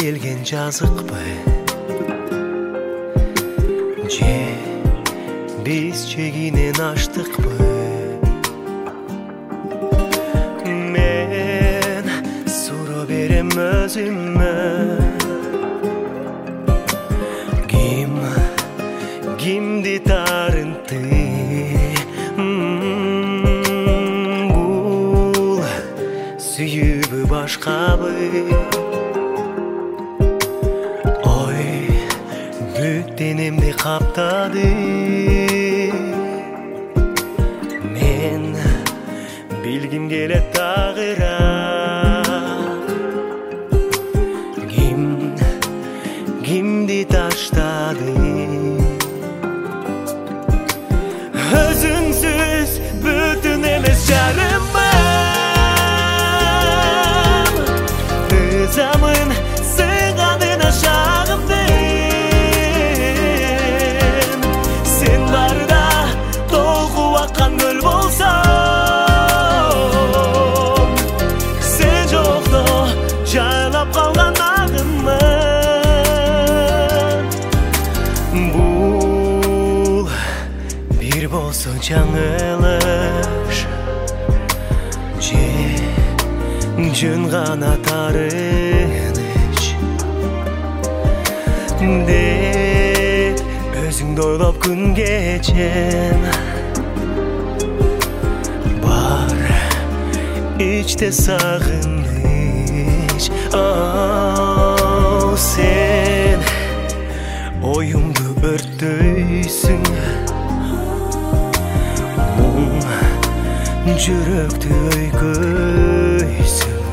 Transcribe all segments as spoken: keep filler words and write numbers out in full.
келген жазықпы же биз чегинен аштыкпы? Мен суроо берем өзүмө, ким кимди тарынты? Бул сүйүүбү башкабы? Ой, бүт денемди каптады. Мен билгим келет тагыраак, ким кимди таштады? Өзүңсүз бүтүн эмес жарымым, ызамын сыйганына шагымдын. Сен барда толкуп аккан көл болсом, сен жокто жайлап калган агыммын. Бул бир болсо жаңылыш же жөн гана тарыныч деп өзүңдү ойлоп күн кечем. Бар ичте сагыныч, сен оюмду өрттөйсүң, муң жүрөктү өйкөйсүң.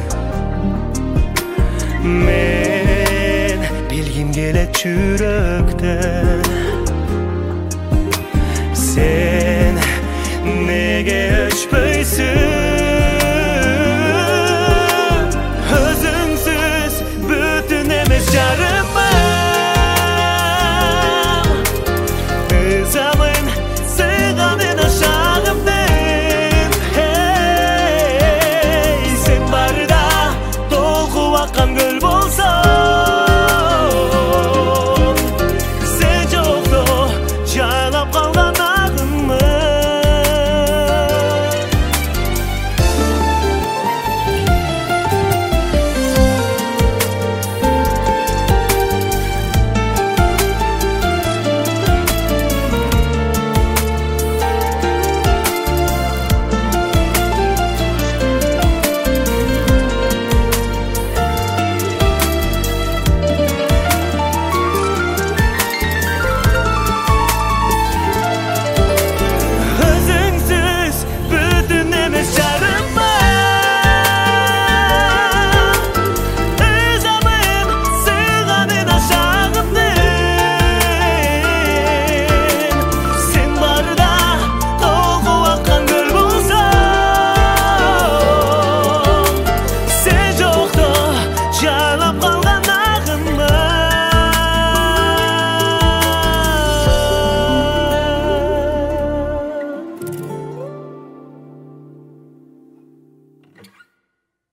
Мен билгим келет жүрөктөн, сен неге өчпөйсүң? Өзүңсүз бүтүн эмес жарымым, ызамын сыйганына шагымдын. Сен барда толкуп аккан көл болсо,